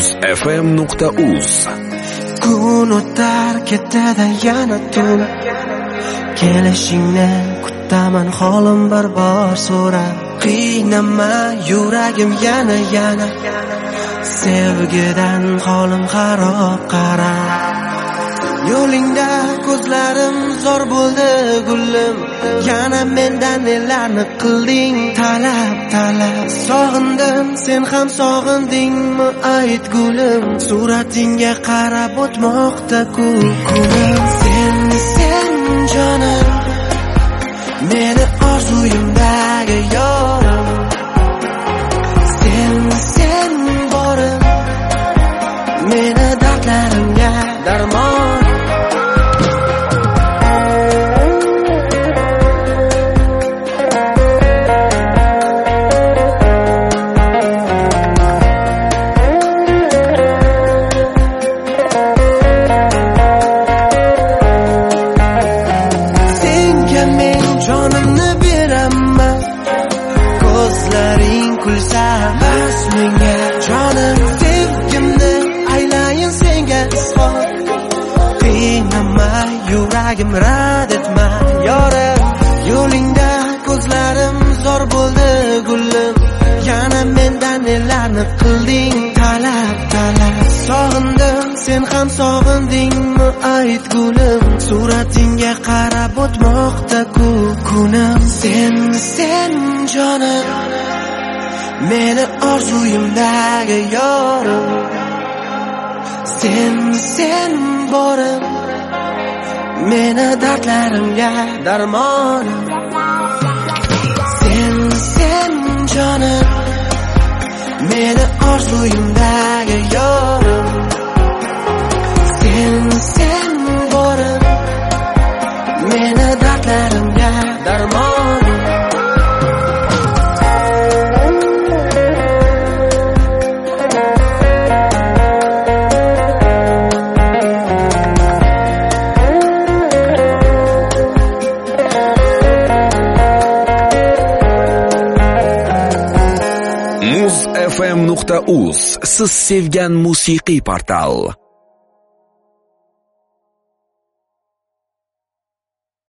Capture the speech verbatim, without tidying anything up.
muz f m nuqta uz. Kun o'tar ketadi yana tun, kelishingni kutaman holim bir bor so'rab. Qiynama yuragim yana yana, sevgidan holim xarob qara. Yo'lingda ko'zlarim zor bo'ldi gulim, yana mendan nelarni qilding talab talab. Sog'indim, sen ham sog'indingmi ayt gulim, suratingga qarab o'tmoqda kunim. Sen sen jonim, meni orzuyimdagi yorim. Sen sen borim, meni dardlarimga darmon. Kulsa bas menga jonim, sevgimni aylayin senga isbot. Qiynama yuragim, rad etma yorim. Yo'lingda ko'zlarim zor bo'ldi gulim, yana mendan nelarni qilding talab talab. Sog'indim, sen ham sog'indingmi ayt gulim, suratingga qarab o'tmoqda kunim. Sen sen jonim, meni orzuyimdagi yorim. Sen sen borim, meni dardlarimga darmonim. Sen sen jonim, meni orzuyimdagi yorim. Sen sen borim, meni dardlarimga darmonim. muz f m nuqta uz siz sevgan musiqiy portal.